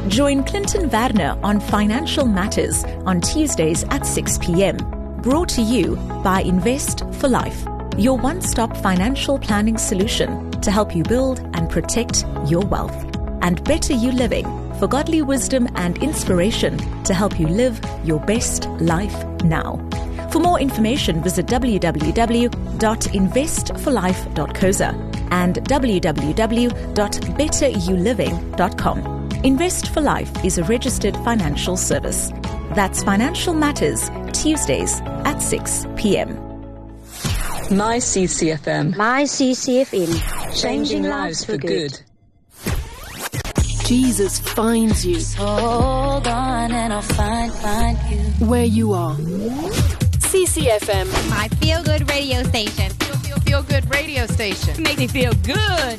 Join Clinton Werner on Financial Matters on Tuesdays at 6 p.m. Brought to you by Invest for Life, your one-stop financial planning solution to help you build and protect your wealth. And Better You Living, for godly wisdom and inspiration to help you live your best life now. For more information, visit www.investforlife.coza and www.betteryouliving.com. Invest for Life is a registered financial service. That's Financial Matters, Tuesdays at 6 p.m. My CCFM. My CCFM. Changing lives for good. Jesus finds you. So hold on and I'll find you. Where you are. CCFM. My feel-good radio station. Feel good radio station. Make me feel good.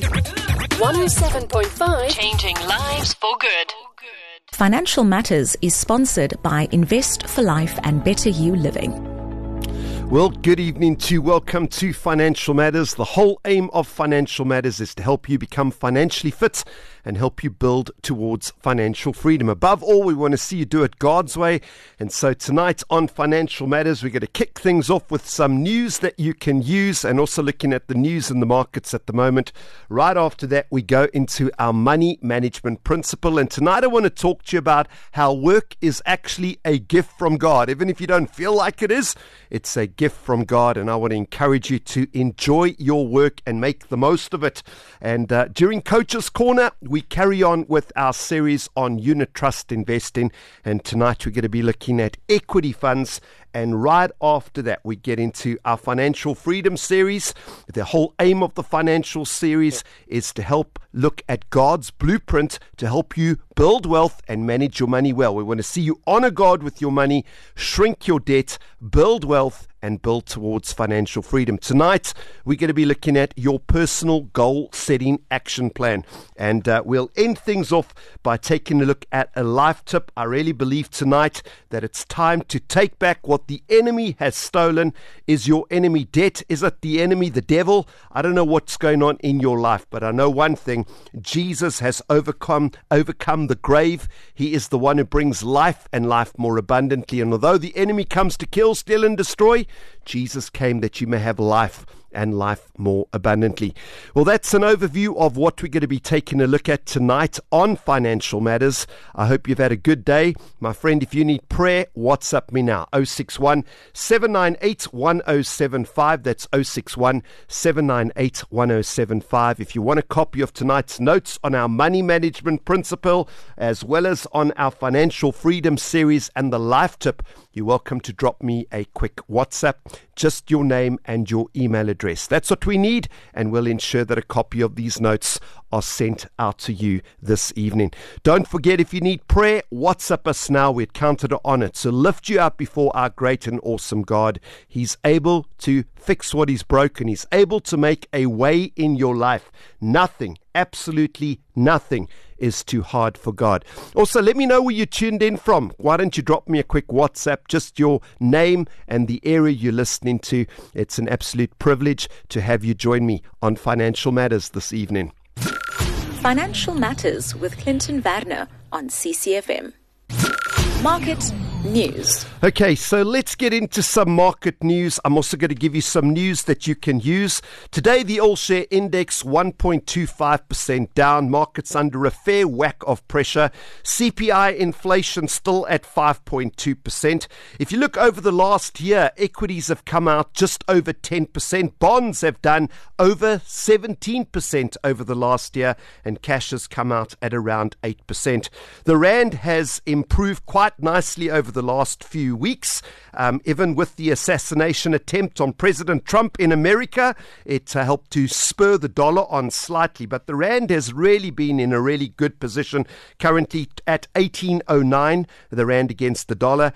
107.5. Changing lives for good. Financial Matters is sponsored by Invest for Life and Better You Living. Well, good evening to you. Welcome to Financial Matters. The whole aim of Financial Matters is to help you become financially fit and help you build towards financial freedom. Above all, we want to see you do it God's way. And so tonight on Financial Matters, we're going to kick things off with some news that you can use and also looking at the news in the markets at the moment. Right after that, we go into our money management principle. And tonight I want to talk to you about how work is actually a gift from God. Even if you don't feel like it is, it's a gift from God. And I want to encourage you to enjoy your work and make the most of it. And during Coach's Corner, we carry on with our series on unit trust investing, and tonight we're going to be looking at equity funds. And right after that, we get into our financial freedom series. The whole aim of the financial series is to help look at God's blueprint to help you build wealth and manage your money well. We want to see you honor God with your money, shrink your debt, build wealth, and build towards financial freedom. Tonight, we're going to be looking at your personal goal-setting action plan. And we'll end things off by taking a look at a life tip. I really believe tonight that it's time to take back what the enemy has stolen. Is your enemy debt? Is it the enemy, the devil? I don't know what's going on in your life, but I know one thing. Jesus has overcome the grave. He is the one who brings life and life more abundantly. And although the enemy comes to kill, steal, and destroy, Jesus came that you may have life and life more abundantly. Well, that's an overview of what we're going to be taking a look at tonight on Financial Matters. I hope you've had a good day. My friend, if you need prayer, WhatsApp me now. 061 798 1075. That's 061 798 1075. If you want a copy of tonight's notes on our money management principle, as well as on our financial freedom series and the life tip, you're welcome to drop me a quick WhatsApp, just your name and your email address. That's what we need, and we'll ensure that a copy of these notes are sent out to you this evening. Don't forget, if you need prayer, WhatsApp us now. We'd count it an honor to lift you up before our great and awesome God. He's able to fix what is broken. He's able to make a way in your life. Nothing, absolutely nothing is too hard for God. Also, let me know where you tuned in from. Why don't you drop me a quick WhatsApp, just your name and the area you're listening to. It's an absolute privilege to have you join me on Financial Matters this evening. Financial Matters with Clinton Werner on CCFM. Market news. Okay, so let's get into some market news. I'm also going to give you some news that you can use. Today, the all-share index 1.25% down. Markets under a fair whack of pressure. CPI inflation still at 5.2%. If you look over the last year, equities have come out just over 10%. Bonds have done over 17% over the last year, and cash has come out at around 8%. The rand has improved quite nicely over the last few weeks. Even with the assassination attempt on President Trump in America, it helped to spur the dollar on slightly. But the rand has really been in a really good position. Currently at 18.09, the rand against the dollar,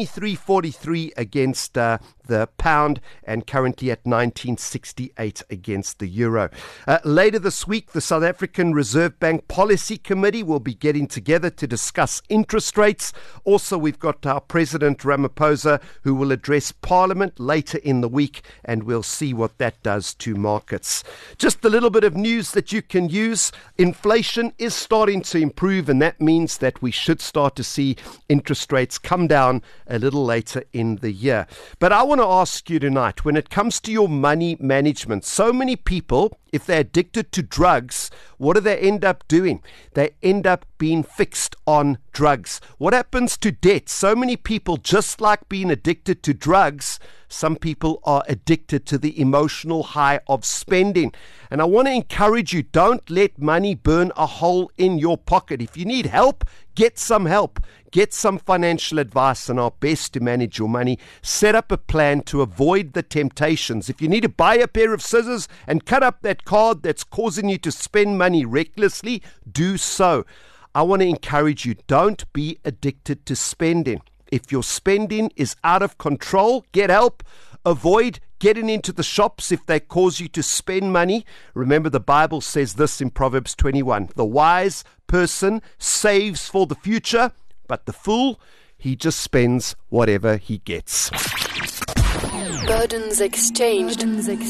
23.43 against the pound, and currently at 19.68 against the euro. Later this week, the South African Reserve Bank Policy Committee will be getting together to discuss interest rates. Also, we've got got our President Ramaphosa, who will address Parliament later in the week, and we'll see what that does to markets. Just a little bit of news that you can use. Inflation is starting to improve, and that means that we should start to see interest rates come down a little later in the year. But I want to ask you tonight, when it comes to your money management, so many people, if they're addicted to drugs, what do they end up doing? They end up being fixed on drugs. What happens to debt? So many people, just like being addicted to drugs, some people are addicted to the emotional high of spending. And I want to encourage you, don't let money burn a hole in your pocket. If you need help, get some help. Get some financial advice on how best to manage your money. Set up a plan to avoid the temptations. If you need to buy a pair of scissors and cut up that card that's causing you to spend money recklessly, do so. I want to encourage you, don't be addicted to spending. If your spending is out of control, get help. Avoid getting into the shops if they cause you to spend money. Remember, the Bible says this in Proverbs 21. The wise person saves for the future, but the fool, he just spends whatever he gets. Burdens exchanged.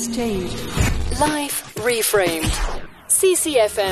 Life reframed. CCFM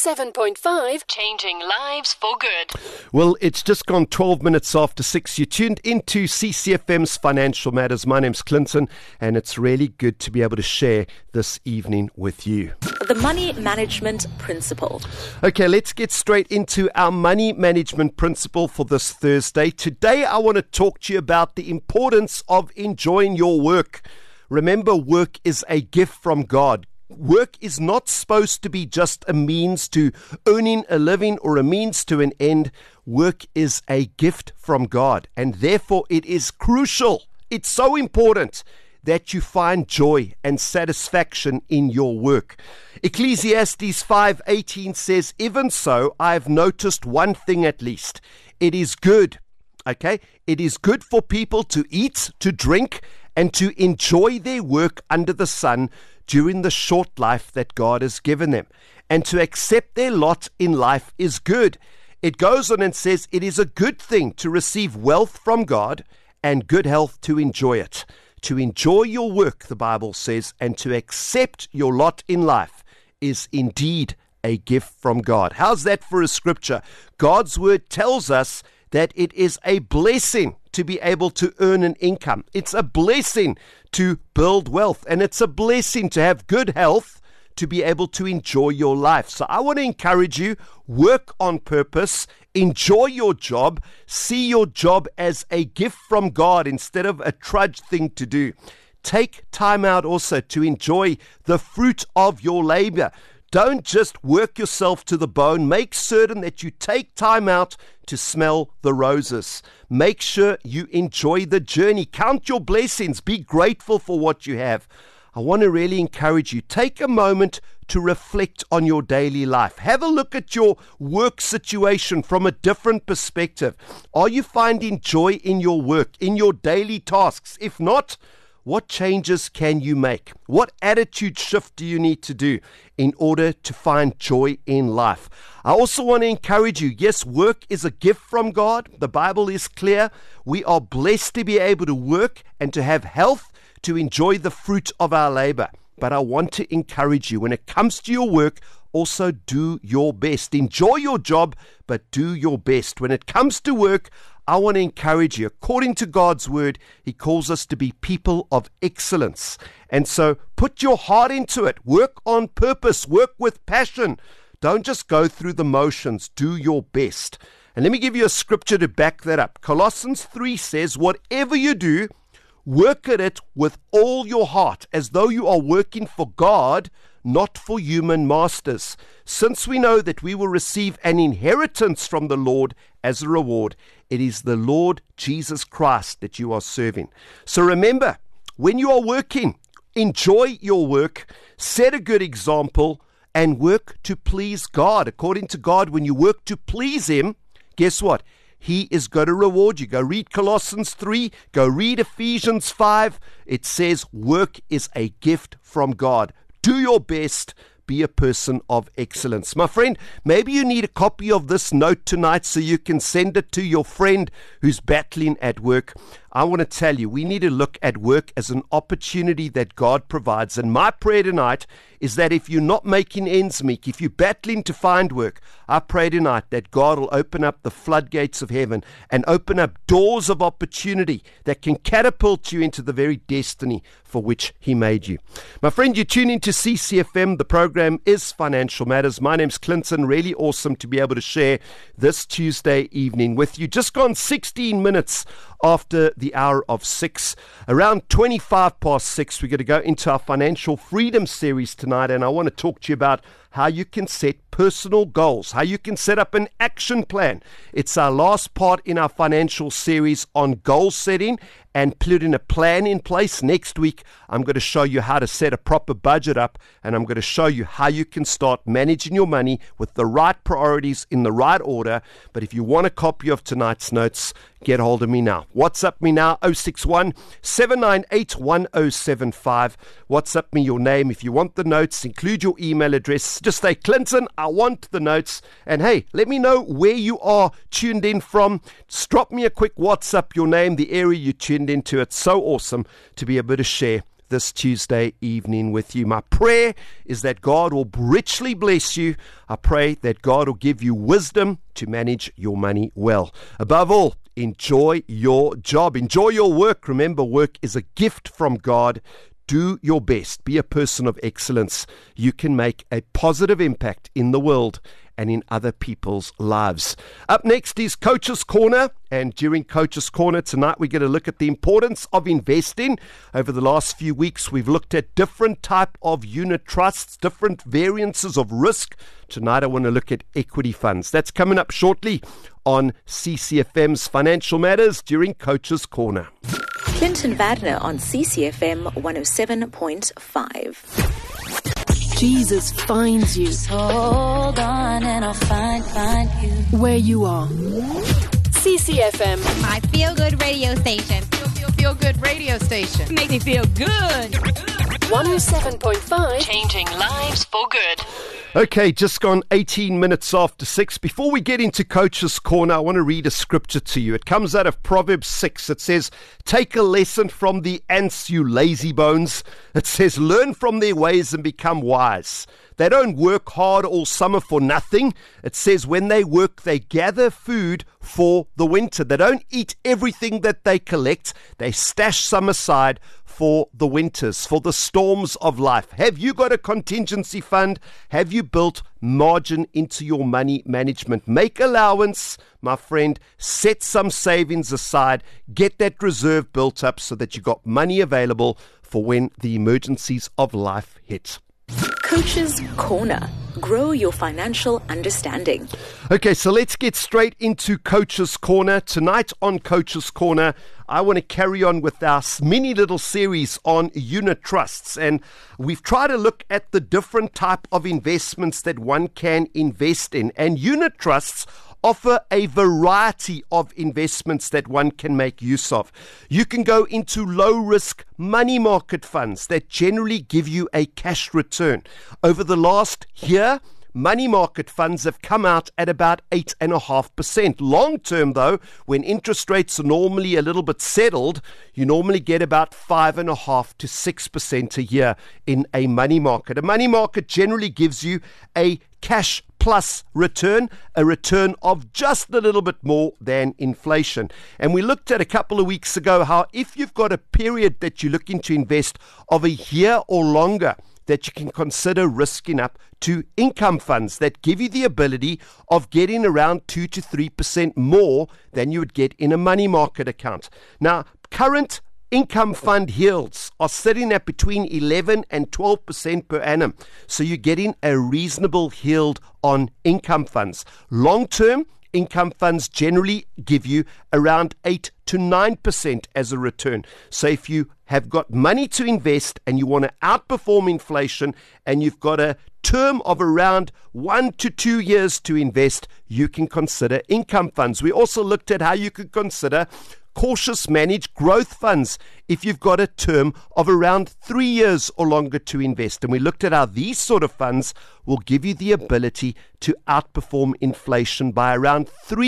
107.5. Changing lives for good. Well, it's just gone 12 minutes after 6. You tuned into CCFM's Financial Matters. My name's Clinton, and it's really good to be able to share this evening with you. The Money Management Principle. Okay, let's get straight into our money management principle for this Thursday. Today, I want to talk to you about the importance of enjoying your work. Remember, work is a gift from God. Work is not supposed to be just a means to earning a living or a means to an end. Work is a gift from God, and therefore it is crucial. It's so important that you find joy and satisfaction in your work. Ecclesiastes 5:18 says, "Even so, I have noticed one thing at least. It is good." Okay? It is good for people to eat, to drink, and to enjoy their work under the sun during the short life that God has given them. And to accept their lot in life is good. It goes on and says, it is a good thing to receive wealth from God and good health to enjoy it. To enjoy your work, the Bible says, and to accept your lot in life is indeed a gift from God. How's that for a scripture? God's word tells us that it is a blessing to be able to earn an income. It's a blessing to build wealth, and it's a blessing to have good health to be able to enjoy your life. So I want to encourage you, work on purpose, enjoy your job, see your job as a gift from God instead of a trudge thing to do. Take time out also to enjoy the fruit of your labor. Don't just work yourself to the bone. Make certain that you take time out to smell the roses. Make sure you enjoy the journey. Count your blessings. Be grateful for what you have. I want to really encourage you. Take a moment to reflect on your daily life. Have a look at your work situation from a different perspective. Are you finding joy in your work, in your daily tasks? If not, what changes can you make? What attitude shift do you need to do in order to find joy in life? I also want to encourage you, yes, work is a gift from God. The Bible is clear. We are blessed to be able to work and to have health to enjoy the fruit of our labor. But I want to encourage you, when it comes to your work, also do your best. Enjoy your job, but do your best. When it comes to work, I want to encourage you. According to God's word, He calls us to be people of excellence. And so put your heart into it. Work on purpose. Work with passion. Don't just go through the motions. Do your best. And let me give you a scripture to back that up. Colossians 3 says, whatever you do, work at it with all your heart, as though you are working for God, not for human masters. Since we know that we will receive an inheritance from the Lord as a reward, it is the Lord Jesus Christ that you are serving. So remember, when you are working, enjoy your work, set a good example, and work to please God. According to God, when you work to please Him, guess what? He is going to reward you. Go read Colossians 3. Go read Ephesians 5. It says work is a gift from God. Do your best, work, be a person of excellence. My friend, maybe you need a copy of this note tonight so you can send it to your friend who's battling at work. I want to tell you, we need to look at work as an opportunity that God provides. And my prayer tonight is that if you're not making ends meet, if you're battling to find work, I pray tonight that God will open up the floodgates of heaven and open up doors of opportunity that can catapult you into the very destiny for which He made you. My friend, you tune into CCFM. The program is Financial Matters. My name's Clinton. Really awesome to be able to share this Tuesday evening with you. Just gone 16 minutes after the hour of 6. Around 25 past 6, we're going to go into our Financial Freedom series tonight, and I want to talk to you about how you can set personal goals, how you can set up an action plan. It's our last part in our financial series on goal setting and putting a plan in place. Next week, I'm going to show you how to set a proper budget up, and I'm going to show you how you can start managing your money with the right priorities in the right order. But if you want a copy of tonight's notes, get hold of me now. WhatsApp me now, 061 798 1075. WhatsApp me your name. If you want the notes, include your email address. Just say, Clinton, I want the notes. And hey, let me know where you are tuned in from. Just drop me a quick WhatsApp, your name, the area you tuned into. It's so awesome to be able to share this Tuesday evening with you. My prayer is that God will richly bless you. I pray that God will give you wisdom to manage your money well. Above all, enjoy your job. Enjoy your work. Remember, work is a gift from God. Do your best. Be a person of excellence. You can make a positive impact in the world and in other people's lives. Up next is Coach's Corner, and during Coach's Corner tonight we're going to look at the importance of investing. Over the last few weeks we've looked at different type of unit trusts, different variances of risk. Tonight I want to look at equity funds. That's coming up shortly on CCFM's Financial Matters during Coach's Corner. Clinton Wagner on CCFM 107.5. Jesus finds you. Just hold on and I'll find you. Where you are. CCFM. My feel-good radio station. Feel good radio station. Makes me feel good. 107.5. Changing lives for good. Okay, just gone 18 minutes after 6. Before we get into Coach's Corner, I want to read a scripture to you. It comes out of Proverbs 6. It says, take a lesson from the ants, you lazy bones. It says, learn from their ways and become wise. They don't work hard all summer for nothing. It says when they work, they gather food for the winter. They don't eat everything that they collect. They stash some aside for the winters, for the storms of life. Have you got a contingency fund? Have you built margin into your money management? Make allowance, my friend. Set some savings aside. Get that reserve built up so that you got money available for when the emergencies of life hit. Coach's Corner. Grow your financial understanding. Okay, so let's get straight into Coach's Corner. Tonight on Coach's Corner, I want to carry on with our mini little series on unit trusts. And we've tried to look at the different type of investments that one can invest in. And unit trusts offer a variety of investments that one can make use of. You can go into low-risk money market funds that generally give you a cash return. Over the last year, money market funds have come out at about 8.5%. Long term, though, when interest rates are normally a little bit settled, you normally get about 5.5% to 6% a year in a money market. A money market generally gives you a cash plus return, a return of just a little bit more than inflation. And we looked at a couple of weeks ago how if you've got a period that you're looking to invest of a year or longer, that you can consider risking up to income funds that give you the ability of getting around 2 to 3% more than you would get in a money market account. Now, current income fund yields are sitting at between 11 and 12% per annum. So you're getting a reasonable yield on income funds. Long-term income funds generally give you around 8 to 9% as a return. So if you have got money to invest and you want to outperform inflation and you've got a term of around 1 to 2 years to invest, you can consider income funds. We also looked at how you could consider cautious managed growth funds if you've got a term of around 3 years or longer to invest. And we looked at how these sort of funds will give you the ability to outperform inflation by around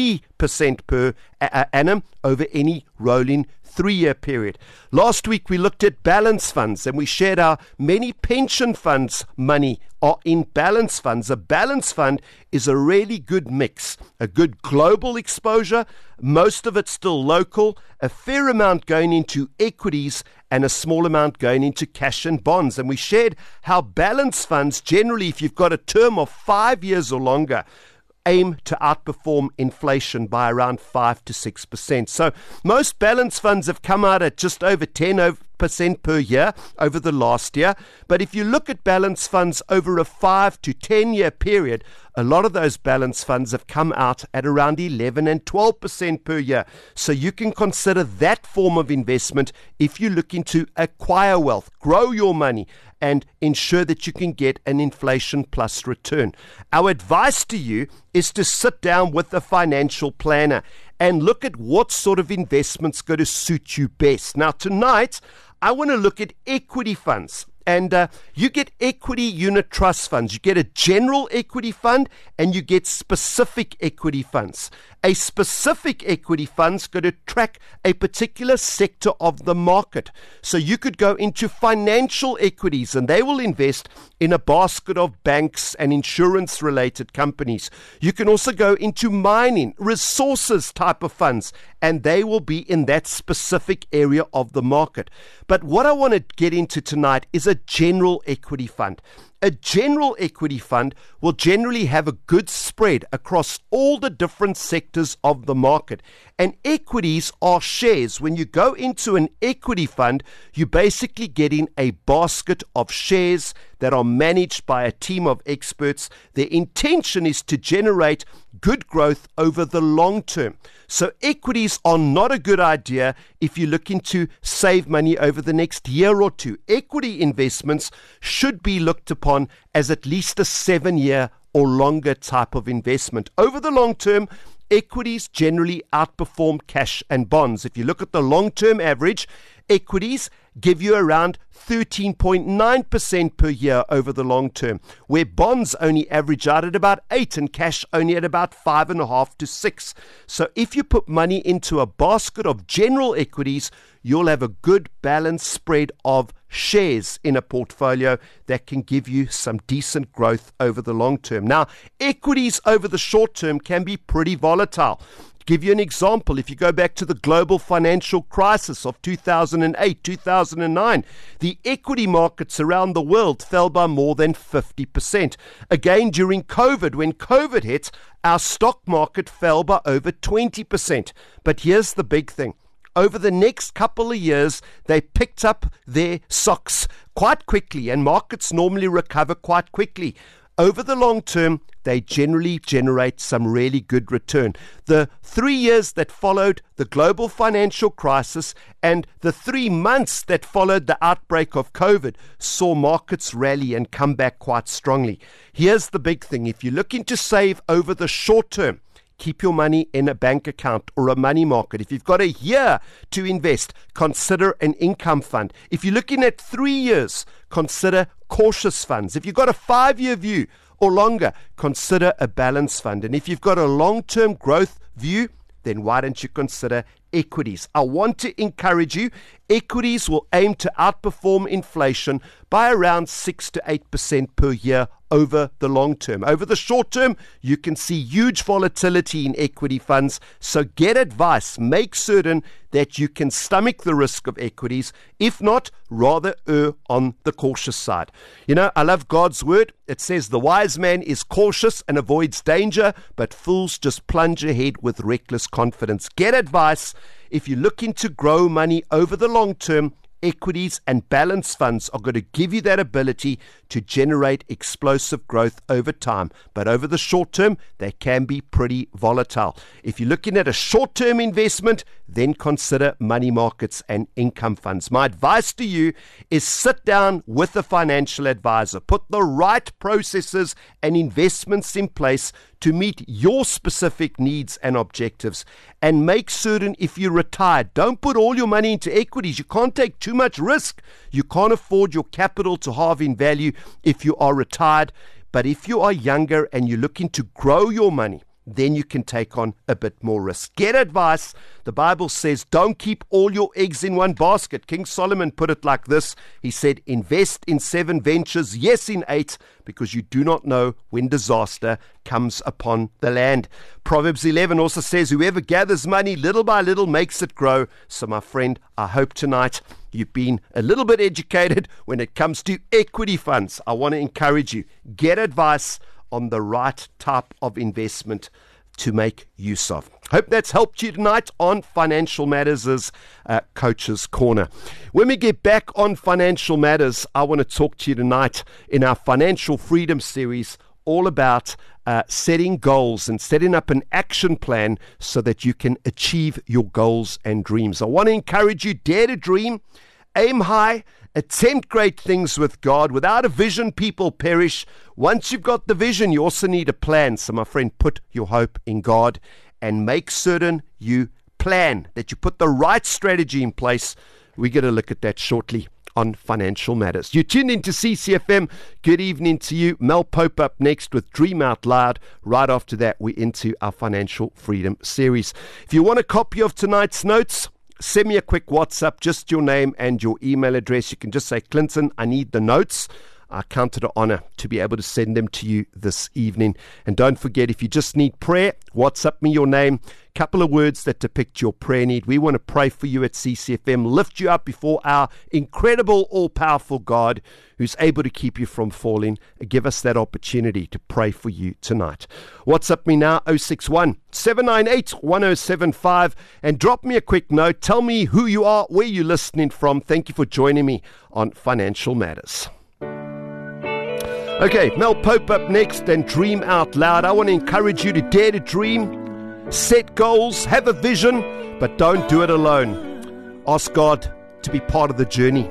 3% per annum over any rolling 3-year period. Last week we looked at balance funds and we shared how many pension funds money are in balance funds. A balance fund is a really good mix, a good global exposure, most of it still local, a fair amount going into equities and a small amount going into cash and bonds. And we shared how balance funds generally, if you've got a term of 5 years or longer, aim to outperform inflation by around 5 to 6%. So most balance funds have come out at just over 10% per year over the last year. But if you look at balance funds over a 5 to 10 year period, a lot of those balance funds have come out at around 11 and 12% per year. So you can consider that form of investment if you're looking to acquire wealth, grow your money, and ensure that you can get an inflation plus return. Our advice to you is to sit down with a financial planner and look at what sort of investments going to suit you best. Now, tonight, I want to look at equity funds. And you get equity unit trust funds. You get a general equity fund and you get specific equity funds. A specific equity fund's going to track a particular sector of the market. So you could go into financial equities and they will invest in a basket of banks and insurance related companies. You can also go into mining, resources type of funds, and they will be in that specific area of the market. But what I want to get into tonight is a general equity fund. A general equity fund will generally have a good spread across all the different sectors of the market. And equities are shares. When you go into an equity fund, you're basically getting a basket of shares that are managed by a team of experts. Their intention is to generate good growth over the long term. So equities are not a good idea if you're looking to save money over the next year or two. Equity investments should be looked upon as at least a 7-year or longer type of investment. Over the long term, equities generally outperform cash and bonds. If you look at the long-term average, equities give you around 13.9% per year over the long term, where bonds only average out at about 8 and cash only at about 5.5 to 6. So if you put money into a basket of general equities, you'll have a good balanced spread of shares in a portfolio that can give you some decent growth over the long term. Now, equities over the short term can be pretty volatile. Give you an example, if you go back to the global financial crisis of 2008, 2009, the equity markets around the world fell by more than 50%. Again, during COVID, when COVID hit, our stock market fell by over 20%. But here's the big thing. Over the next couple of years, they picked up their socks quite quickly, and markets normally recover quite quickly. Over the long term, they generally generate some really good return. The 3 years that followed the global financial crisis and the 3 months that followed the outbreak of COVID saw markets rally and come back quite strongly. Here's the big thing. If you're looking to save over the short term, keep your money in a bank account or a money market. If you've got a year to invest, consider an income fund. If you're looking at 3 years, consider cautious funds. If you've got a 5-year view or longer, consider a balance fund. And if you've got a long-term growth view, then why don't you consider equities? I want to encourage you. Equities will aim to outperform inflation by around 6 to 8% per year over the long term. Over the short term, you can see huge volatility in equity funds. So get advice. Make certain that you can stomach the risk of equities. If not, rather err on the cautious side. You know, I love God's word. It says the wise man is cautious and avoids danger, but fools just plunge ahead with reckless confidence. Get advice. If you're looking to grow money over the long term, equities, and balanced funds are going to give you that ability to generate explosive growth over time. But over the short term, they can be pretty volatile. If you're looking at a short-term investment, then consider money markets and income funds. My advice to you is sit down with a financial advisor. Put the right processes and investments in place to meet your specific needs and objectives. And make certain if you're retired, don't put all your money into equities. You can't take too much risk. You can't afford your capital to halve in value if you are retired. But if you are younger and you're looking to grow your money, then you can take on a bit more risk. Get advice. The Bible says, don't keep all your eggs in one basket. King Solomon put it like this. He said, invest in 7 ventures, yes, in 8, because you do not know when disaster comes upon the land. Proverbs 11 also says, whoever gathers money little by little makes it grow. So my friend, I hope tonight you've been a little bit educated when it comes to equity funds. I want to encourage you, get advice on the right type of investment to make use of. Hope that's helped you tonight on Financial Matters' Coach's Corner. When we get back on Financial Matters, I want to talk to you tonight in our Financial Freedom series all about setting goals and setting up an action plan so that you can achieve your goals and dreams. I want to encourage you, dare to dream, aim high, attempt great things with God. Without a vision, people perish. Once you've got the vision, you also need a plan. So my friend, put your hope in God and make certain you plan, that you put the right strategy in place. We're going to look at that shortly on Financial Matters. You tuned into CCFM. Good evening to you. Mel Pope up next with Dream Out Loud. Right after that, we're into our Financial Freedom series. If you want a copy of tonight's notes, send me a quick WhatsApp, just your name and your email address. You can just say, Clinton, I need the notes. I count it an honor to be able to send them to you this evening. And don't forget, if you just need prayer, WhatsApp me your name, couple of words that depict your prayer need. We want to pray for you at CCFM, lift you up before our incredible, all-powerful God who's able to keep you from falling. Give us that opportunity to pray for you tonight. WhatsApp me now, 061 798 1075, and drop me a quick note. Tell me who you are, where you're listening from. Thank you for joining me on Financial Matters. Okay, Mel Pope up next and Dream Out Loud. I want to encourage you to dare to dream, set goals, have a vision, but don't do it alone. Ask God to be part of the journey.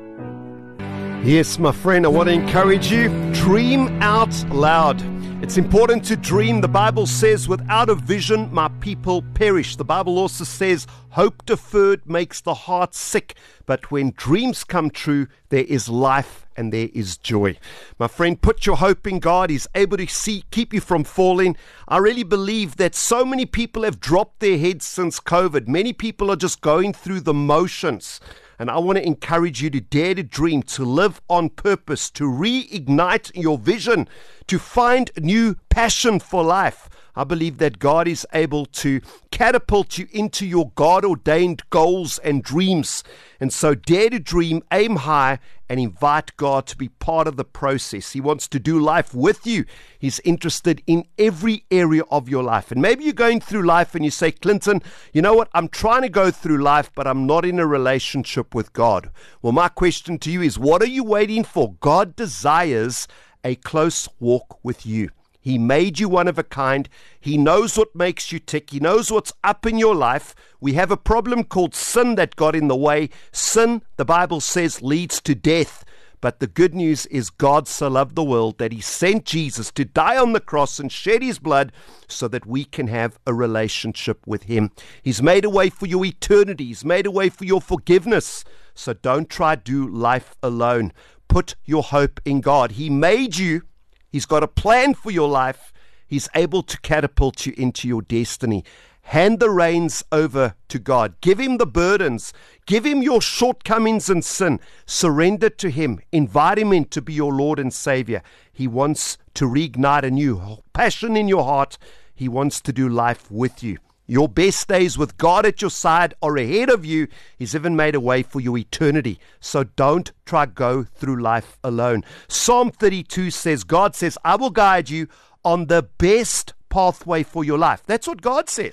Yes, my friend, I want to encourage you, dream out loud. It's important to dream. The Bible says, without a vision, my people perish. The Bible also says, hope deferred makes the heart sick. But when dreams come true, there is life and there is joy. My friend, put your hope in God. He's able to keep you from falling. I really believe that so many people have dropped their heads since COVID. Many people are just going through the motions. And I want to encourage you to dare to dream, to live on purpose, to reignite your vision, to find new passion for life. I believe that God is able to catapult you into your God-ordained goals and dreams. And so dare to dream, aim high, and invite God to be part of the process. He wants to do life with you. He's interested in every area of your life. And maybe you're going through life and you say, Clinton, you know what? I'm trying to go through life, but I'm not in a relationship with God. Well, my question to you is, what are you waiting for? God desires a close walk with you. He made you one of a kind. He knows what makes you tick. He knows what's up in your life. We have a problem called sin that got in the way. Sin, the Bible says, leads to death. But the good news is God so loved the world that he sent Jesus to die on the cross and shed his blood so that we can have a relationship with him. He's made a way for your eternity. He's made a way for your forgiveness. So don't try to do life alone. Put your hope in God. He made you. He's got a plan for your life. He's able to catapult you into your destiny. Hand the reins over to God. Give him the burdens. Give him your shortcomings and sin. Surrender to him. Invite him in to be your Lord and Savior. He wants to reignite a new passion in your heart. He wants to do life with you. Your best days with God at your side are ahead of you. He's even made a way for your eternity. So don't try to go through life alone. Psalm 32 says, God says, I will guide you on the best pathway for your life. That's what God says.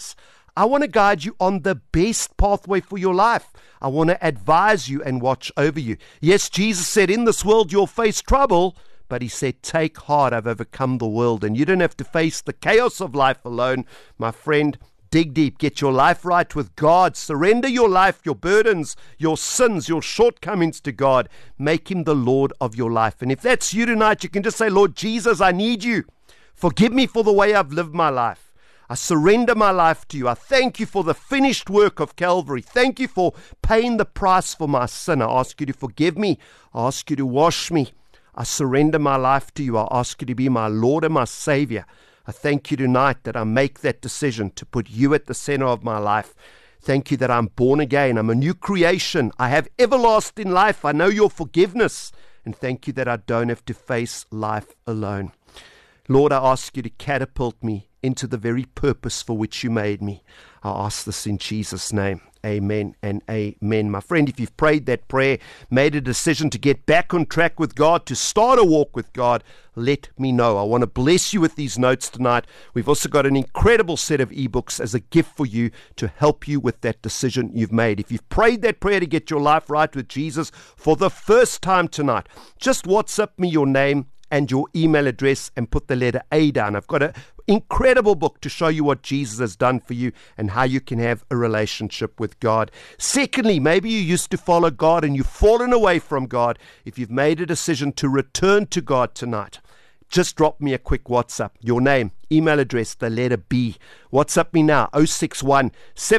I want to guide you on the best pathway for your life. I want to advise you and watch over you. Yes, Jesus said, in this world you'll face trouble, but he said, take heart, I've overcome the world. And you don't have to face the chaos of life alone. My friend, dig deep, get your life right with God. Surrender your life, your burdens, your sins, your shortcomings to God. Make him the Lord of your life. And if that's you tonight, you can just say, Lord Jesus, I need you. Forgive me for the way I've lived my life. I surrender my life to you. I thank you for the finished work of Calvary. Thank you for paying the price for my sin. I ask you to forgive me. I ask you to wash me. I surrender my life to you. I ask you to be my Lord and my Savior. I thank you tonight that I make that decision to put you at the center of my life. Thank you that I'm born again. I'm a new creation. I have everlasting life. I know your forgiveness. And thank you that I don't have to face life alone. Lord, I ask you to catapult me into the very purpose for which you made me. I ask this in Jesus' name. Amen and amen. My friend, if you've prayed that prayer, made a decision to get back on track with God, to start a walk with God, let me know. I want to bless you with these notes tonight. We've also got an incredible set of ebooks as a gift for you to help you with that decision you've made. If you've prayed that prayer to get your life right with Jesus for the first time tonight, just WhatsApp me your name and your email address and put the letter A down. I've got an incredible book to show you what Jesus has done for you and how you can have a relationship with God. Secondly, maybe you used to follow God and you've fallen away from God. If you've made a decision to return to God tonight, just drop me a quick WhatsApp. Your name, email address, the letter B. WhatsApp me now, 061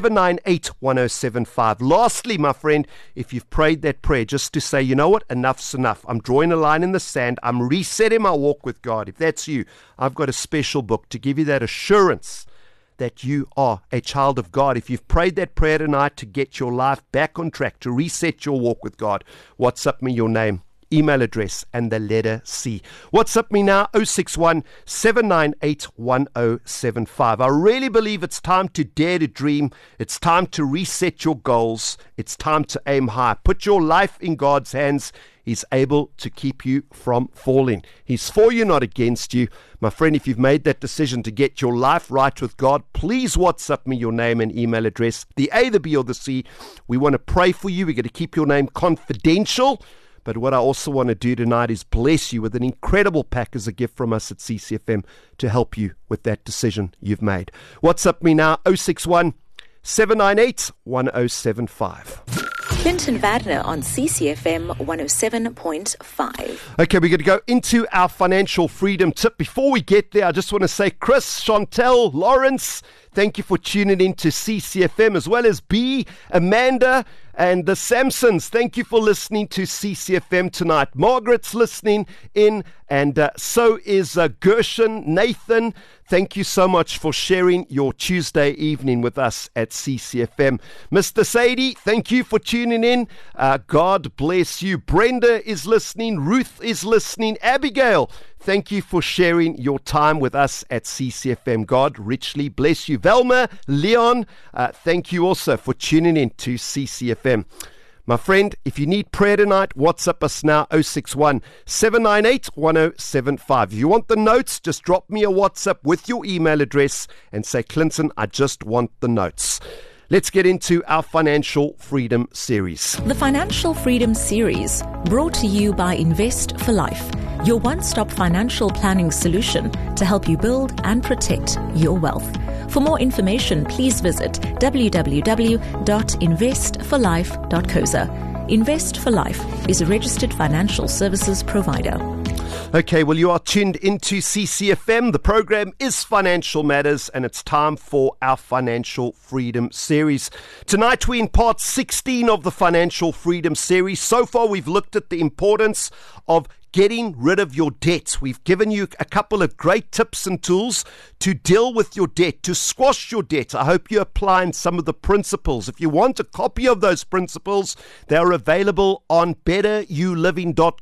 798 1075. Lastly, my friend, if you've prayed that prayer, just to say, you know what, enough's enough. I'm drawing a line in the sand. I'm resetting my walk with God. If that's you, I've got a special book to give you that assurance that you are a child of God. If you've prayed that prayer tonight to get your life back on track, to reset your walk with God, WhatsApp me your name, email address, and the letter C. WhatsApp me now, 061 798 1075. I really believe it's time to dare to dream. It's time to reset your goals. It's time to aim high. Put your life in God's hands. He's able to keep you from falling. He's for you, not against you. My friend, if you've made that decision to get your life right with God, please WhatsApp me your name and email address, the A, the B, or the C. We want to pray for you. We're going to keep your name confidential. But what I also want to do tonight is bless you with an incredible pack as a gift from us at CCFM to help you with that decision you've made. WhatsApp me now, 061 798 1075. Clinton Varner on CCFM 107.5. Okay, we're going to go into our financial freedom tip. Before we get there, I just want to say, Chris, Chantel, Lawrence, thank you for tuning in to CCFM, as well as B, Amanda, and the Samsons. Thank you for listening to CCFM tonight. Margaret's listening in, and so is Gershon, Nathan. Thank you so much for sharing your Tuesday evening with us at CCFM. Mr. Sadie, thank you for tuning in. God bless you. Brenda is listening. Ruth is listening. Abigail, thank you for sharing your time with us at CCFM. God richly bless you. Velma, Leon, thank you also for tuning in to CCFM. My friend, if you need prayer tonight, WhatsApp us now, 061 798 1075. If you want the notes, just drop me a WhatsApp with your email address and say, Clinton, I just want the notes. Let's get into our Financial Freedom Series. The Financial Freedom Series, brought to you by Invest for Life, your one-stop financial planning solution to help you build and protect your wealth. For more information, please visit www.investforlife.coza. Invest for Life is a registered financial services provider. Okay, well, you are tuned into CCFM. The program is Financial Matters, and it's time for our Financial Freedom Series. Tonight, we're in part 16 of the Financial Freedom Series. So far, we've looked at the importance of getting rid of your debt. We've given you a couple of great tips and tools to deal with your debt, to squash your debt. I hope you're applying some of the principles. If you want a copy of those principles, they are available on betteryouLiving.com.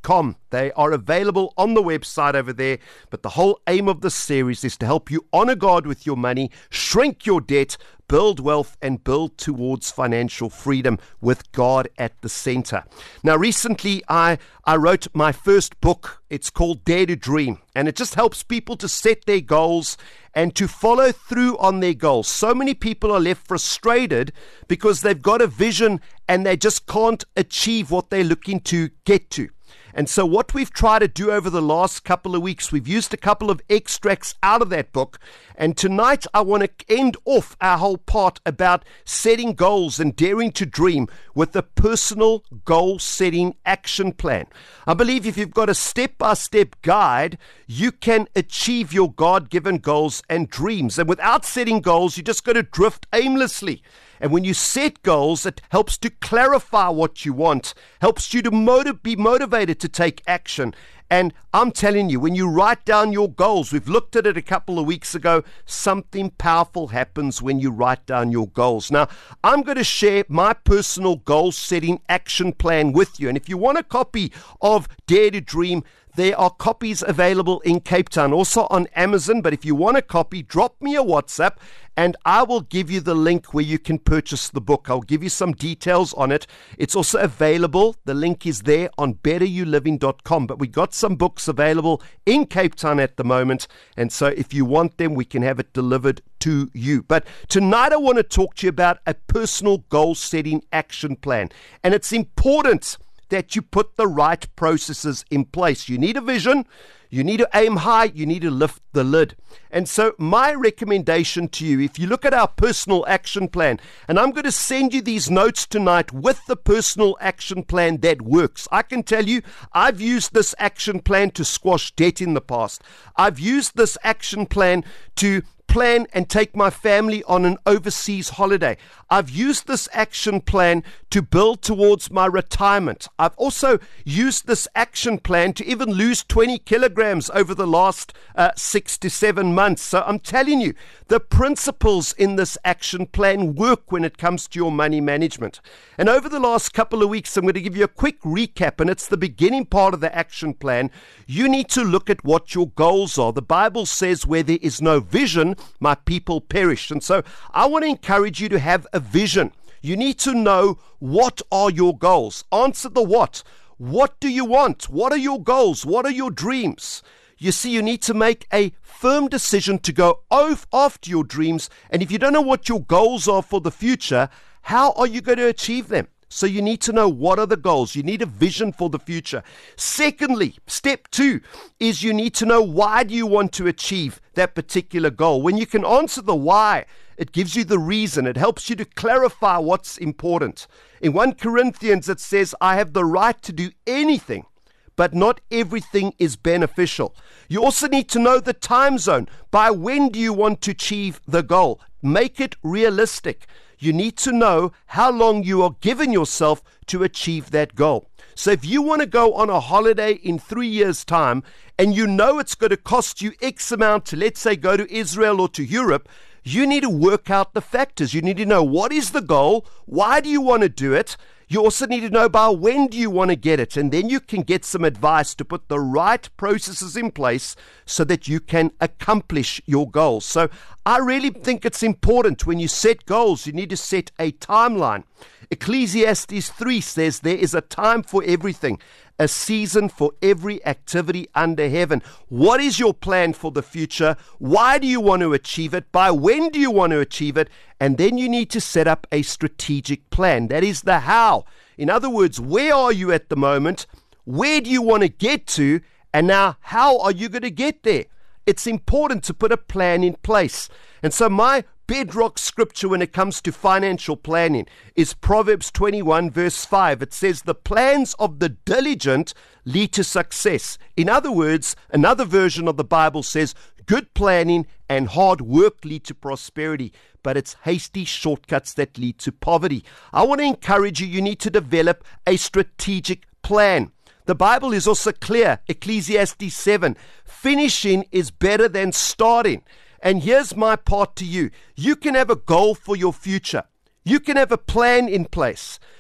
They are available on the website over there. But the whole aim of this series is to help you honor God with your money, shrink your debt, build wealth, and build towards financial freedom with God at the center. Now, recently, I wrote my first book. It's called Dare to Dream, and it just helps people to set their goals and to follow through on their goals. So many people are left frustrated because they've got a vision and they just can't achieve what they're looking to get to. And so what we've tried to do over the last couple of weeks, we've used a couple of extracts out of that book. And tonight I want to end off our whole part about setting goals and daring to dream with a personal goal-setting action plan. I believe if you've got a step-by-step guide, you can achieve your God-given goals and dreams. And without setting goals, you're just going to drift aimlessly. And when you set goals, it helps to clarify what you want, helps you to be motivated to take action. And I'm telling you, when you write down your goals, we've looked at it a couple of weeks ago, something powerful happens when you write down your goals. Now, I'm going to share my personal goal-setting action plan with you. And if you want a copy of Dare to Dream, there are copies available in Cape Town, also on Amazon. But if you want a copy, drop me a WhatsApp and I will give you the link where you can purchase the book. I'll give you some details on it. It's also available. The link is there on betteryouLiving.com. But we got some books available in Cape Town at the moment. And so if you want them, we can have it delivered to you. But tonight I want to talk to you about a personal goal-setting action plan. And it's important that you put the right processes in place. You need a vision, you need to aim high, you need to lift the lid. And so my recommendation to you, if you look at our personal action plan, and I'm going to send you these notes tonight with the personal action plan that works. I can tell you, I've used this action plan to squash debt in the past. I've used this action plan to plan and take my family on an overseas holiday. I've used this action plan to build towards my retirement. I've also used this action plan to even lose 20 kilograms over the last 6 to 7 months. So I'm telling you, the principles in this action plan work when it comes to your money management. And over the last couple of weeks, I'm going to give you a quick recap, and it's the beginning part of the action plan. You need to look at what your goals are. The Bible says where there is no vision, my people perish. And so I want to encourage you to have a vision. You need to know, what are your goals? Answer the what. What do you want? What are your goals? What are your dreams? You see, you need to make a firm decision to go after your dreams. And if you don't know what your goals are for the future, how are you going to achieve them? So you need to know, what are the goals? You need a vision for the future. Secondly, step 2 is you need to know, why do you want to achieve that particular goal? When you can answer the why, it gives you the reason. It helps you to clarify what's important. In 1 Corinthians, it says, I have the right to do anything, but not everything is beneficial. You also need to know the time zone. By when do you want to achieve the goal? Make it realistic. You need to know how long you are giving yourself to achieve that goal. So if you want to go on a holiday in 3 years' time, and you know it's going to cost you X amount to, let's say, go to Israel or to Europe, you need to work out the factors. You need to know, what is the goal? Why do you want to do it? You also need to know, by when do you want to get it? And then you can get some advice to put the right processes in place so that you can accomplish your goals. So I really think it's important, when you set goals, you need to set a timeline. Ecclesiastes 3 says there is a time for everything, a season for every activity under heaven. What is your plan for the future? Why do you want to achieve it? By when do you want to achieve it? And then you need to set up a strategic plan. That is the how. In other words, where are you at the moment? Where do you want to get to? And now, how are you going to get there? It's important to put a plan in place. And so my bedrock scripture when it comes to financial planning is Proverbs 21 verse 5. It says, the plans of the diligent lead to success. In other words, another version of the Bible says, good planning and hard work lead to prosperity, but it's hasty shortcuts that lead to poverty. I want to encourage you, you need to develop a strategic plan. The Bible is also clear, Ecclesiastes 7, finishing is better than starting. And here's my part to you. You can have a goal for your future. You can have a plan in place.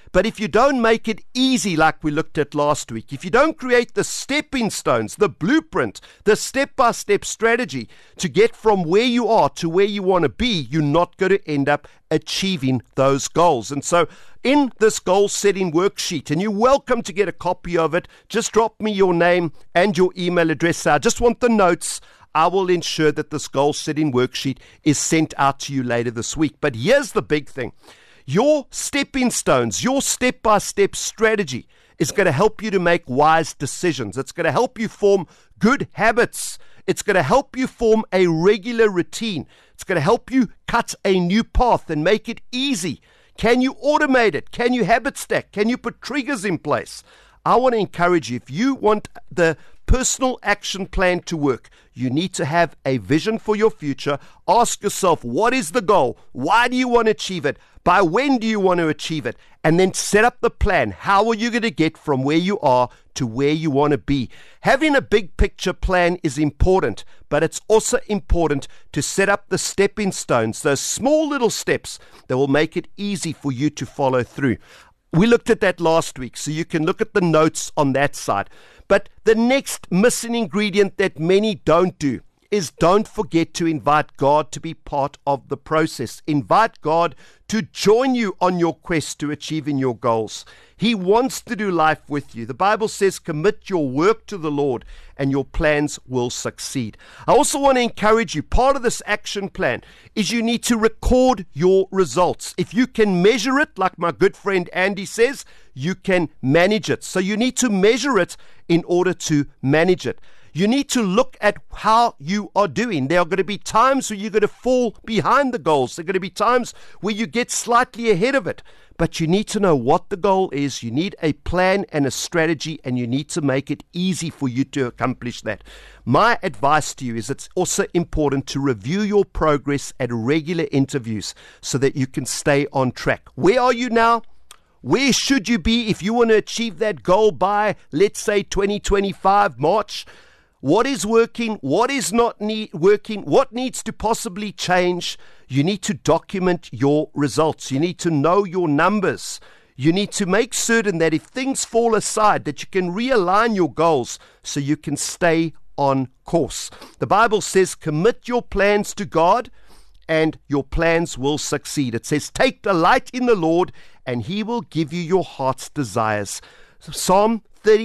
But if you don't make it easy like we looked at last week, if you don't create the stepping stones, the blueprint, the step-by-step strategy to get from where you are to where you want to be, you're not going to end up achieving those goals. And so in this goal-setting worksheet, and you're welcome to get a copy of it, just drop me your name and your email address. I just want the notes. I will ensure that this goal-setting worksheet is sent out to you later this week. But here's the big thing. Your stepping stones, your step-by-step strategy is going to help you to make wise decisions. It's going to help you form good habits. It's going to help you form a regular routine. It's going to help you cut a new path and make it easy. Can you automate it? Can you habit stack? Can you put triggers in place? I want to encourage you, if you want the personal action plan to work, you need to have a vision for your future. Ask yourself, what is the goal? Why do you want to achieve it? By when do you want to achieve it? And then set up the plan. How are you going to get from where you are to where you want to be? Having a big picture plan is important, but it's also important to set up the stepping stones, those small little steps that will make it easy for you to follow through. We looked at that last week, so you can look at the notes on that side. But the next missing ingredient that many don't do is don't forget to invite God to be part of the process. Invite God to join you on your quest to achieving your goals. He wants to do life with you. The Bible says, commit your work to the Lord and your plans will succeed. I also want to encourage you, part of this action plan is you need to record your results. If you can measure it, like my good friend Andy says, you can manage it. So you need to measure it in order to manage it. You need to look at how you are doing. There are going to be times where you're going to fall behind the goals. There are going to be times where you get slightly ahead of it. But you need to know what the goal is. You need a plan and a strategy, and you need to make it easy for you to accomplish that. My advice to you is it's also important to review your progress at regular interviews so that you can stay on track. Where are you now? Where should you be if you want to achieve that goal by, let's say, 2025 March? What is working? What is not working? What needs to possibly change? You need to document your results. You need to know your numbers. You need to make certain that if things fall aside, that you can realign your goals so you can stay on course. The Bible says, commit your plans to God and your plans will succeed. It says, take delight in the Lord and He will give you your heart's desires. Psalm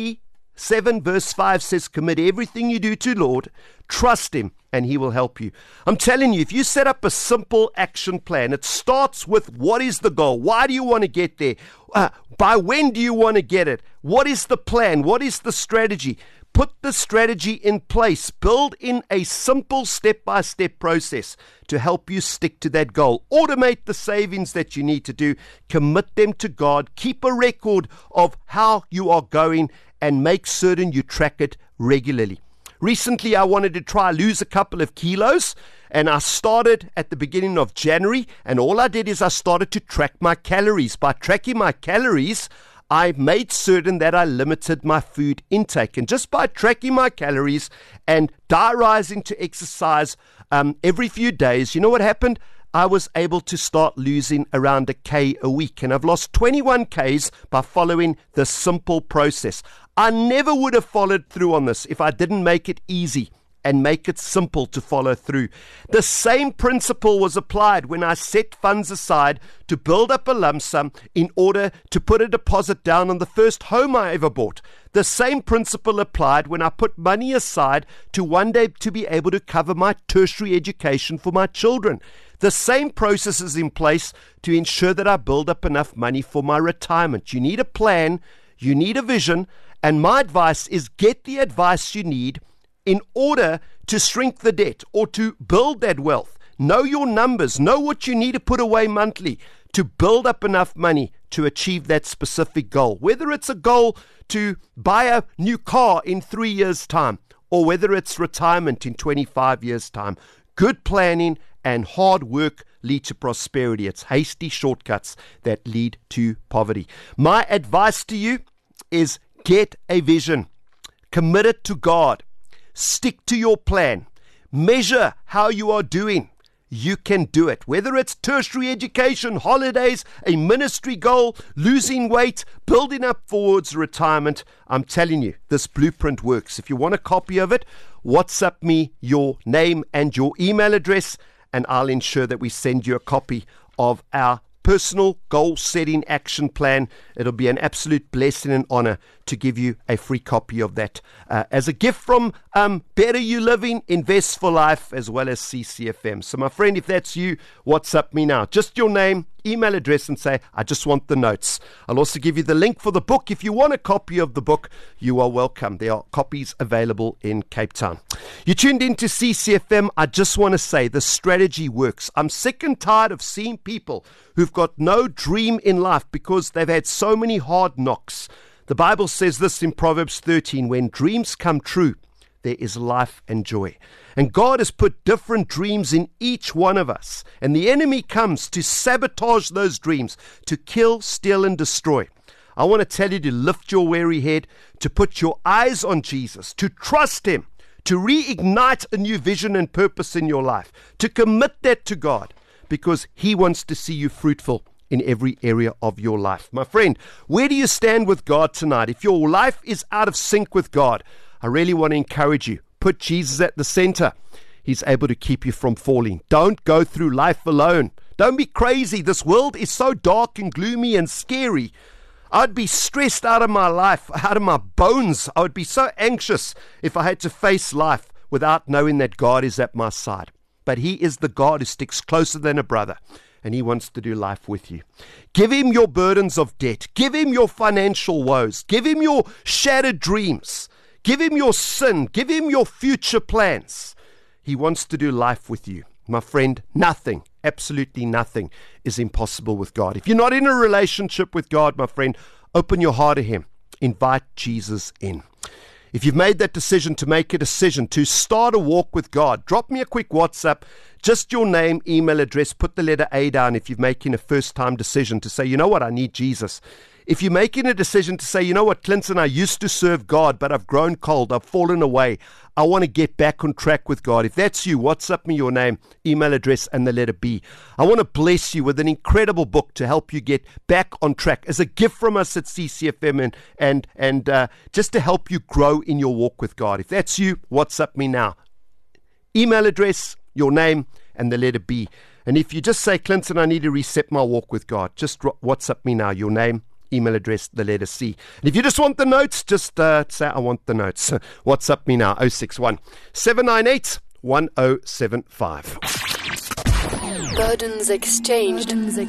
37 verse 5 says, commit everything you do to the Lord, trust Him, and He will help you. I'm telling you, if you set up a simple action plan, it starts with what is the goal? Why do you want to get there? By when do you want to get it? What is the plan? What is the strategy? Put the strategy in place. Build in a simple step-by-step process to help you stick to that goal. Automate the savings that you need to do. Commit them to God. Keep a record of how you are going and make certain you track it regularly. Recently, I wanted to lose a couple of kilos, and I started at the beginning of January, and all I did is I started to track my calories. By tracking my calories, I made certain that I limited my food intake. And just by tracking my calories and diarising to exercise every few days, you know what happened? I was able to start losing around 1K a week. And I've lost 21 Ks by following this simple process. I never would have followed through on this if I didn't make it easy and make it simple to follow through. The same principle was applied when I set funds aside to build up a lump sum in order to put a deposit down on the first home I ever bought. The same principle applied when I put money aside to one day to be able to cover my tertiary education for my children. The same process is in place to ensure that I build up enough money for my retirement. You need a plan, you need a vision, and my advice is get the advice you need in order to shrink the debt or to build that wealth. Know your numbers, know what you need to put away monthly to build up enough money to achieve that specific goal. Whether it's a goal to buy a new car in 3 years' time or whether it's retirement in 25 years' time, good planning and hard work lead to prosperity. It's hasty shortcuts that lead to poverty. My advice to you is get a vision, commit it to God, stick to your plan, measure how you are doing. you can do it. Whether it's tertiary education, holidays, a ministry goal, losing weight, building up towards retirement, I'm telling you, this blueprint works. If you want a copy of it, WhatsApp me your name and your email address, and I'll ensure that we send you a copy of our personal goal-setting action plan. It'll be an absolute blessing and honor to give you a free copy of that as a gift from Better You Living, Invest for Life, as well as CCFM. So my friend, if that's you, WhatsApp me now. Just your name, email address, and say, I just want the notes. I'll also give you the link for the book. If you want a copy of the book, you are welcome. There are copies available in Cape Town. You tuned into CCFM. I just want to say the strategy works. I'm sick and tired of seeing people who've got no dream in life because they've had so many hard knocks. The Bible says this in Proverbs 13, when dreams come true, there is life and joy. And God has put different dreams in each one of us. And the enemy comes to sabotage those dreams, to kill, steal, and destroy. I want to tell you to lift your weary head, to put your eyes on Jesus, to trust Him, to reignite a new vision and purpose in your life, to commit that to God, because He wants to see you fruitful in every area of your life. My friend, where do you stand with God tonight? If your life is out of sync with God, I really want to encourage you. Put Jesus at the center. He's able to keep you from falling. Don't go through life alone. Don't be crazy. This world is so dark and gloomy and scary. I'd be stressed out of my life, out of my bones. I would be so anxious if I had to face life without knowing that God is at my side. But He is the God who sticks closer than a brother, and He wants to do life with you. Give Him your burdens of debt. Give Him your financial woes. Give Him your shattered dreams. Give Him your sin. Give Him your future plans. He wants to do life with you. My friend, nothing, absolutely nothing is impossible with God. If you're not in a relationship with God, my friend, open your heart to Him. Invite Jesus in. If you've made that decision to make a decision to start a walk with God, drop me a quick WhatsApp, just your name, email address, put the letter A down if you're making a first-time decision to say, you know what, I need Jesus. If you're making a decision to say, you know what, Clinton, I used to serve God, but I've grown cold, I've fallen away, I want to get back on track with God. If that's you, WhatsApp me your name, email address, and the letter B. I want to bless you with an incredible book to help you get back on track as a gift from us at CCFM and just to help you grow in your walk with God. If that's you, WhatsApp me now. Email address, your name, and the letter B. And if you just say, Clinton, I need to reset my walk with God, just WhatsApp me now, your name, email address, the letter C. And if you just want the notes, just say, I want the notes. WhatsApp me now, 061 798 1075. Burdens exchanged.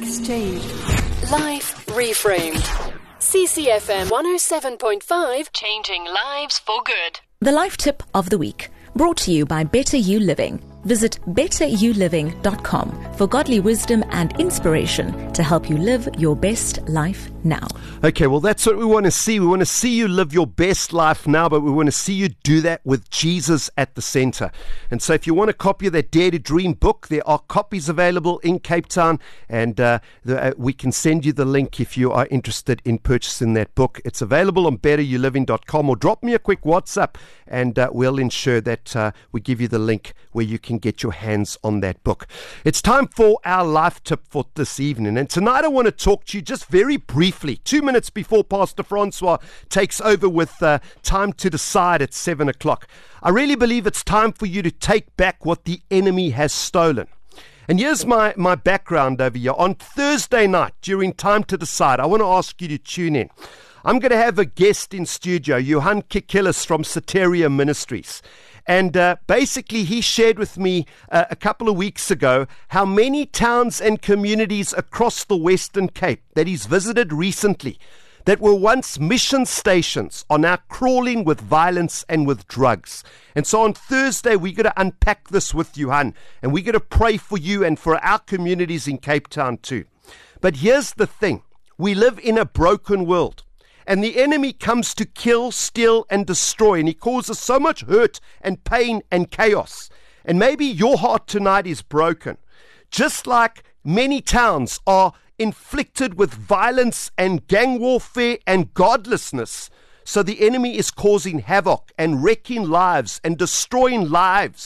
Life reframed. CCFM 107.5. Changing lives for good. The Life Tip of the Week, brought to you by Better You Living. Visit betteryouLiving.com for godly wisdom and inspiration to help you live your best life now. Okay, well, that's what we want to see. We want to see you live your best life now, but we want to see you do that with Jesus at the center. And so if you want a copy of that Dare to Dream book, there are copies available in Cape Town, and we can send you the link if you are interested in purchasing that book. It's available on betteryouLiving.com, or drop me a quick WhatsApp, and we'll ensure that we give you the link where you can get your hands on that book. It's time for our life tip for this evening. And tonight I want to talk to you just very briefly, 2 minutes before Pastor Francois takes over with Time to Decide at 7 o'clock. I really believe it's time for you to take back what the enemy has stolen. And here's my background over here. On Thursday night, during Time to Decide, I want to ask you to tune in. I'm going to have a guest in studio, Johan Kikilis from Soteria Ministries. And basically, he shared with me a couple of weeks ago how many towns and communities across the Western Cape that he's visited recently that were once mission stations are now crawling with violence and with drugs. And so on Thursday, we're going to unpack this with Johan, and we're going to pray for you and for our communities in Cape Town too. But here's the thing. We live in a broken world. And the enemy comes to kill, steal, and destroy. And he causes so much hurt and pain and chaos. And maybe your heart tonight is broken. Just like many towns are inflicted with violence and gang warfare and godlessness. So the enemy is causing havoc and wrecking lives and destroying lives.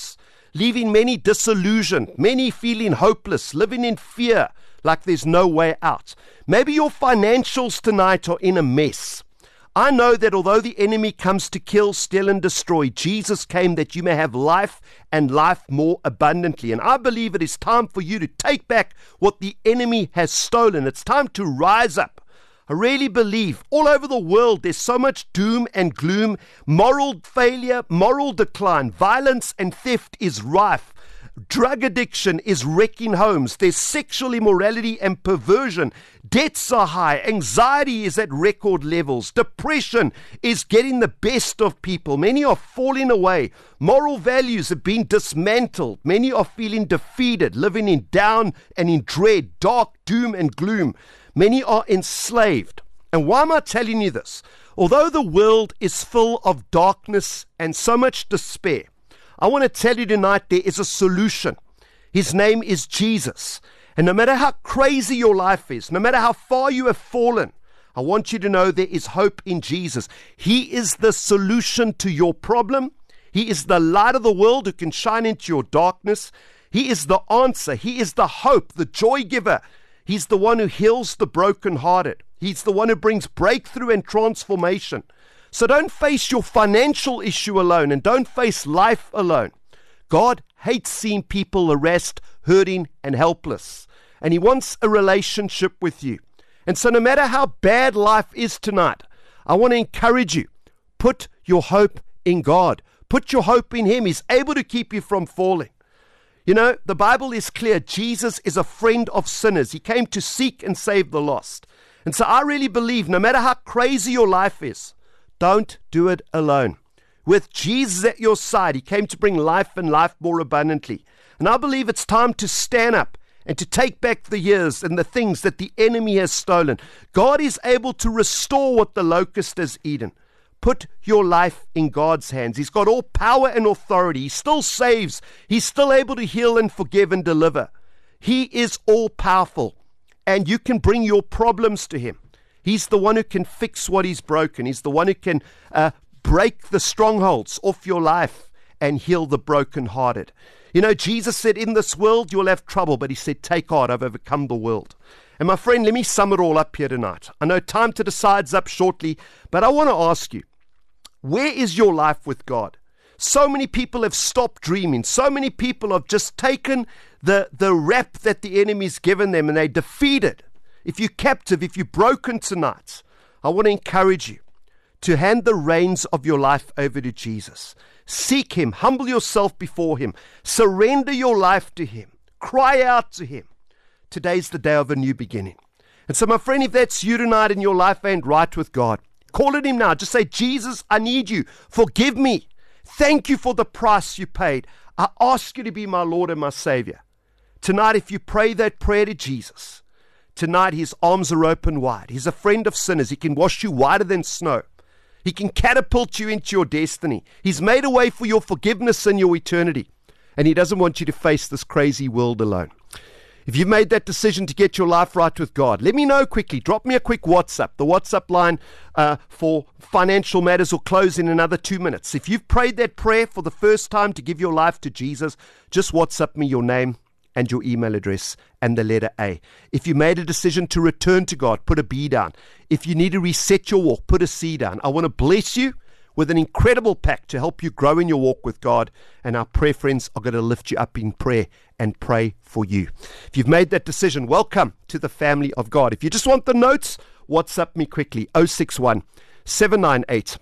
leaving many disillusioned, many feeling hopeless, living in fear, like there's no way out. Maybe your financials tonight are in a mess. I know that although the enemy comes to kill, steal, and destroy, Jesus came that you may have life and life more abundantly. And I believe it is time for you to take back what the enemy has stolen. It's time to rise up. I really believe all over the world there's so much doom and gloom, moral failure, moral decline, violence and theft is rife. Drug addiction is wrecking homes. There's sexual immorality and perversion. Debts are high. Anxiety is at record levels. Depression is getting the best of people. Many are falling away. Moral values have been dismantled. Many are feeling defeated, living in down and in dread, dark doom and gloom. Many are enslaved. And why am I telling you this? Although the world is full of darkness and so much despair, I want to tell you tonight there is a solution. His name is Jesus. And no matter how crazy your life is, no matter how far you have fallen, I want you to know there is hope in Jesus. He is the solution to your problem. He is the light of the world who can shine into your darkness. He is the answer. He is the hope, the joy giver. He's the one who heals the brokenhearted. He's the one who brings breakthrough and transformation. So don't face your financial issue alone and don't face life alone. God hates seeing people harassed, hurting, and helpless. And He wants a relationship with you. And so no matter how bad life is tonight, I want to encourage you, put your hope in God. Put your hope in Him. He's able to keep you from falling. You know, the Bible is clear. Jesus is a friend of sinners. He came to seek and save the lost. And so I really believe no matter how crazy your life is, don't do it alone. With Jesus at your side, He came to bring life and life more abundantly. And I believe it's time to stand up and to take back the years and the things that the enemy has stolen. God is able to restore what the locust has eaten. Put your life in God's hands. He's got all power and authority. He still saves. He's still able to heal and forgive and deliver. He is all powerful. And you can bring your problems to Him. He's the one who can fix what is broken. He's the one who can break the strongholds off your life and heal the brokenhearted. You know, Jesus said, in this world you'll have trouble, but He said, take heart, I've overcome the world. And my friend, let me sum it all up here tonight. I know time to decide's up shortly, but I want to ask you, where is your life with God? So many people have stopped dreaming. So many people have just taken the rap that the enemy's given them and they defeated. If you're captive, if you're broken tonight, I want to encourage you to hand the reins of your life over to Jesus. Seek Him, humble yourself before Him, surrender your life to Him, cry out to Him. Today's the day of a new beginning. And so my friend, if that's you tonight and your life ain't right with God, call on Him now. Just say, Jesus, I need you. Forgive me. Thank you for the price you paid. I ask you to be my Lord and my Savior. Tonight, if you pray that prayer to Jesus, tonight His arms are open wide. He's a friend of sinners. He can wash you whiter than snow. He can catapult you into your destiny. He's made a way for your forgiveness and your eternity. And He doesn't want you to face this crazy world alone. If you've made that decision to get your life right with God, let me know quickly. Drop me a quick WhatsApp. The WhatsApp line for Financial Matters will close in another 2 minutes. If you've prayed that prayer for the first time to give your life to Jesus, just WhatsApp me your name and your email address and the letter A. If you made a decision to return to God, put a B down. If you need to reset your walk, put a C down. I want to bless you with an incredible pack to help you grow in your walk with God. And our prayer friends are going to lift you up in prayer and pray for you. If you've made that decision, welcome to the family of God. If you just want the notes, WhatsApp me quickly, 061 798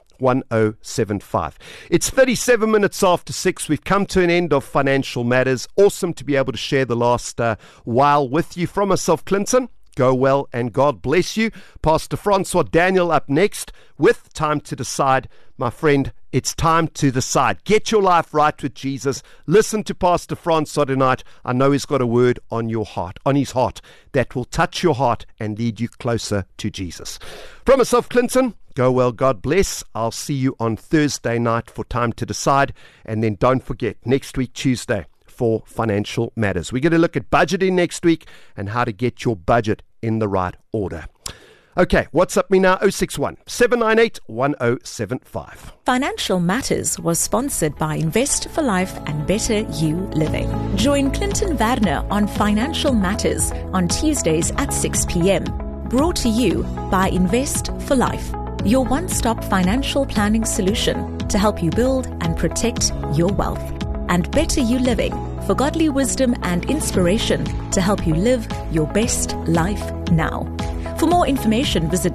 1075. It's 37 minutes after 6. We've come to an end of Financial Matters. Awesome to be able to share the last while with you. From myself, Clinton, go well and God bless you. Pastor Francois Daniel up next with Time to Decide. My friend, it's time to decide. Get your life right with Jesus. Listen to Pastor Francois tonight. I know he's got a word on your heart, on his heart, that will touch your heart and lead you closer to Jesus. From myself, Clinton, go well, God bless. I'll see you on Thursday night for Time to Decide. And then don't forget, next week, Tuesday, for Financial Matters. We're going to look at budgeting next week and how to get your budget in the right order. Okay, WhatsApp me now, 061 798 1075. Financial Matters was sponsored by Invest for Life and Better You Living. Join Clinton Werner on Financial Matters on Tuesdays at 6 p.m. Brought to you by Invest for Life, your one-stop financial planning solution to help you build and protect your wealth. And Better You Living, for godly wisdom and inspiration to help you live your best life now. For more information, visit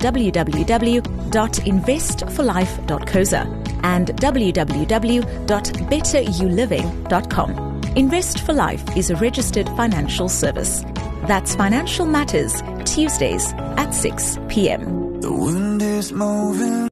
www.investforlife.coza and www.betteryouLiving.com. Invest for Life is a registered financial service. That's Financial Matters, Tuesdays at 6 p.m. The wind is moving.